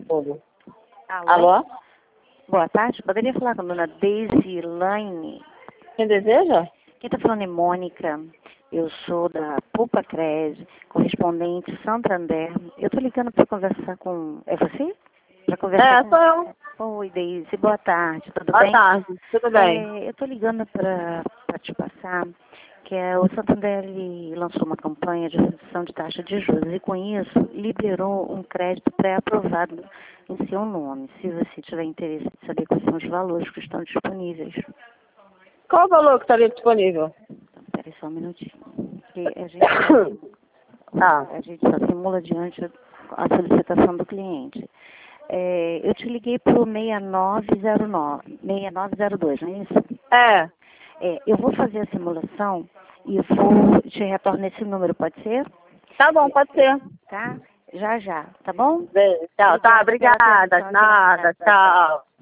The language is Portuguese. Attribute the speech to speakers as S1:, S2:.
S1: tudo.
S2: Alô?
S1: Alô?
S2: Boa tarde. Poderia falar com a dona Daisy Laine?
S1: Quem deseja?
S2: Quem está falando é Mônica. Eu sou da Pupa Cred, correspondente Santander. Eu estou ligando para conversar com... É você? Para conversar com...
S1: Sou eu.
S2: Oi, Daisy. Boa tarde. Tudo
S1: Boa
S2: bem?
S1: tarde, tudo bem?
S2: Eu estou ligando para te passar que o Santander ele lançou uma campanha de redução de taxa de juros e, com isso, liberou um crédito pré-aprovado em seu nome. Se você tiver interesse de saber quais são os valores que estão disponíveis.
S1: Qual o valor que estaria disponível?
S2: Então, espera aí só um minutinho. Porque a gente só simula diante a solicitação do cliente. Eu te liguei para o 6902, não é isso?
S1: É.
S2: Eu vou fazer a simulação e vou te retornar esse número, pode ser?
S1: Tá bom, pode ser.
S2: Tá? Já, tá bom?
S1: Beijo, tchau. Tá, obrigada.
S2: Pela atenção.
S1: Nada, tchau.